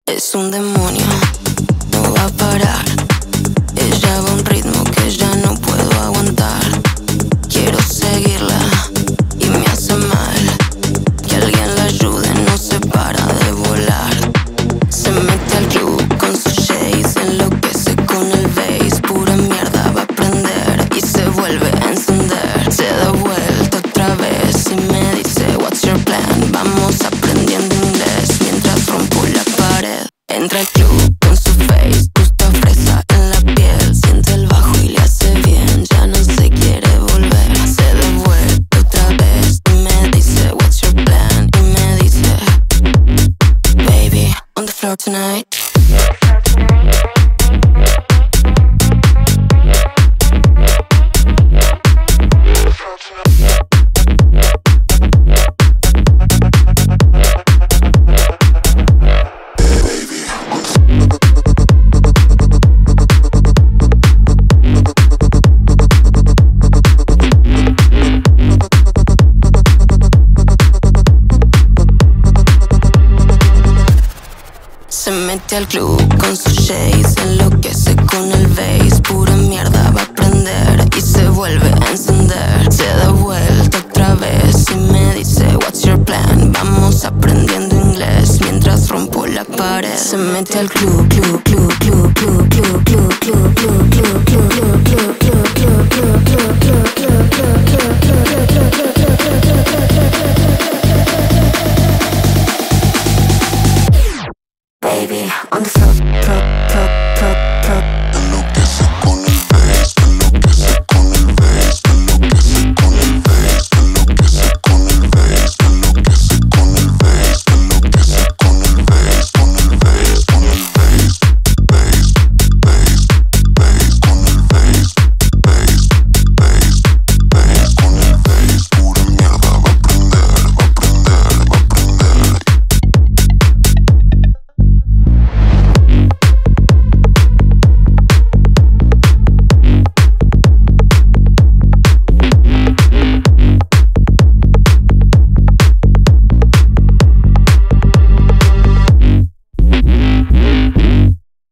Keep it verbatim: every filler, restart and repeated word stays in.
Es un demonio, no va a parar. Ella va a un ritmo que ya no puedo aguantar. Quiero seguirla y me hace mal. Que alguien la ayude, no se para de volar. Se mete al club con sus shades, enloquece con el bass. Pura mierda va a prender y se vuelve a encender. Se da vuelta otra vez y me dice what's your plan. Vamos aprendiendo inglés mientras rompo la pared. Entra al club con su face, gusta fresa en la piel. Siente el bajo y le hace bien, ya no se quiere volver. Se da vuelta otra vez y me dice what's your plan. Y me dice baby, on the floor tonight. Se mete al club con sus shades, enloquece con el bass. Pura mierda va a prender y se vuelve a encender. Se da vuelta otra vez y me dice what's your plan. Vamos aprendiendo inglés mientras rompo la pared. Se mete al club, club, club, club, club, club, club, club, club, club, club, club, club, club, Baby, on the floor, floor.